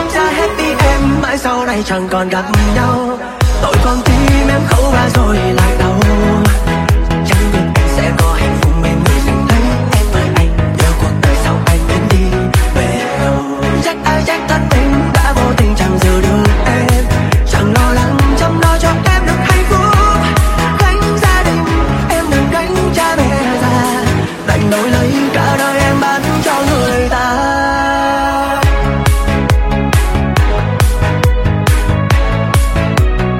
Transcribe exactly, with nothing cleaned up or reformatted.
không ra happy em, mãi sau này chẳng còn gặp nhau. Tôi con tim em khâu ra rồi lại đau. Chẳng biết em sẽ có hạnh phúc bên người dành thấy em với anh, nhớ cuộc đời sau anh đến đi về đâu. Chắc ai trách thân mình đã vô tình chẳng giữ được em, chẳng lo lắng chăm lo cho em được hạnh phúc. Gánh gia đình em đừng gánh cha mẹ già, đành đổi lấy cả đời em ban